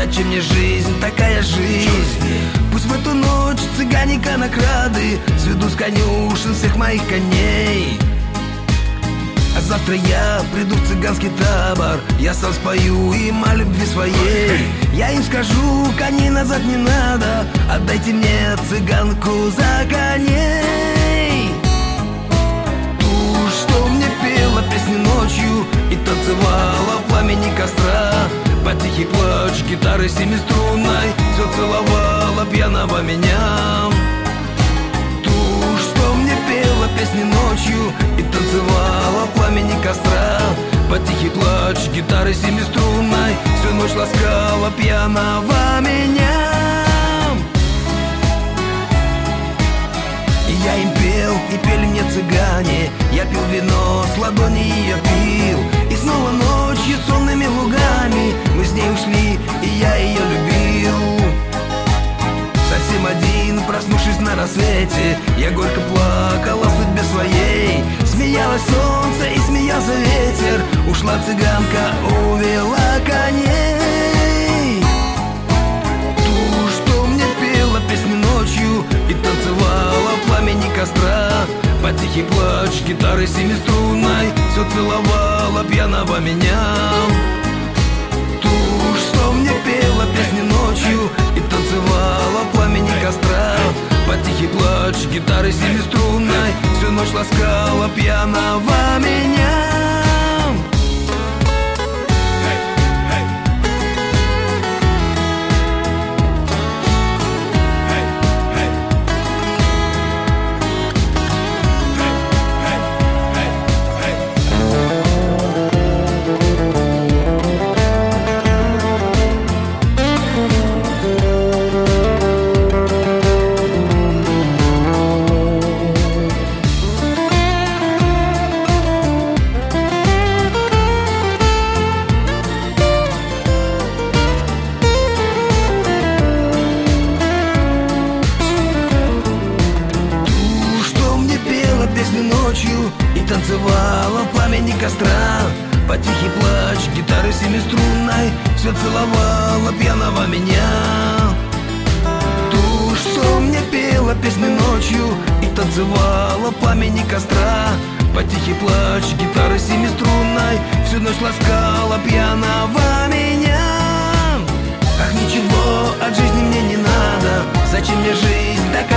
зачем мне жизнь, такая жизнь? Пусть в эту ночь цыгане-конокрады сведут с конюшен всех моих коней. А завтра я приду в цыганский табор, я сам спою им о любви своей. Я им скажу, коней назад не надо, отдайте мне цыганку за коней. Ту, что мне пела песни ночью и танцевала в пламени костра, под тихий плач гитары семиструнной все целовала пьяного меня. Ту, что мне пела песни ночью и танцевала в пламени костра, под тихий плач гитары семиструнной всю ночь ласкала пьяного меня. И я им пел, и пели мне цыгане, я пил вино, с ладони ее пил. И снова ночью сонными лугами мы с ней ушли, и я ее любил. Совсем один, проснувшись на рассвете, я горько плакал о судьбе своей. Смеялось солнце и смеялся ветер, ушла цыганка, увела коней. Ту, что мне пела песни ночью и танцевала в пламени костра, под тихий плач гитары семиструнной все целовала пьяного меня. Ту, что мне пела песни ночью и танцевала в пламени костра, под тихий плач гитары семиструнной всю ночь ласкала пьяного меня. И танцевала в пламени костра, под тихий плач гитары семиструнной все целовала пьяного меня. Ту, что мне пела песни ночью и танцевала в пламени костра, под тихий плач гитары семиструнной всю ночь ласкала пьяного меня. Ах, ничего от жизни мне не надо, зачем мне жизнь, так